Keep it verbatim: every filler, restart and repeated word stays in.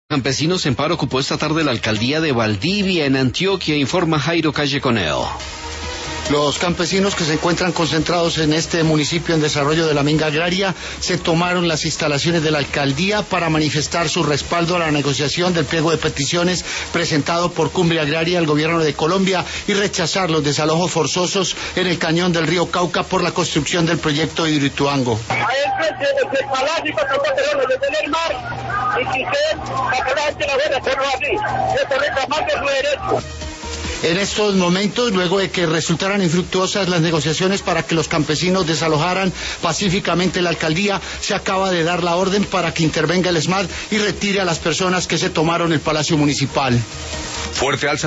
Campesinos en paro ocupó esta tarde la alcaldía de Valdivia, en Antioquia, informa Jairo Calle Coneo. Los campesinos que se encuentran concentrados en este municipio en desarrollo de la minga agraria se tomaron las instalaciones de la alcaldía para manifestar su respaldo a la negociación del pliego de peticiones presentado por Cumbre Agraria al gobierno de Colombia y rechazar los desalojos forzosos en el cañón del río Cauca por la construcción del proyecto Hidroituango. En estos momentos, luego de que resultaran infructuosas las negociaciones para que los campesinos desalojaran pacíficamente la alcaldía, se acaba de dar la orden para que intervenga el ESMAD y retire a las personas que se tomaron el Palacio Municipal. Fuerte alza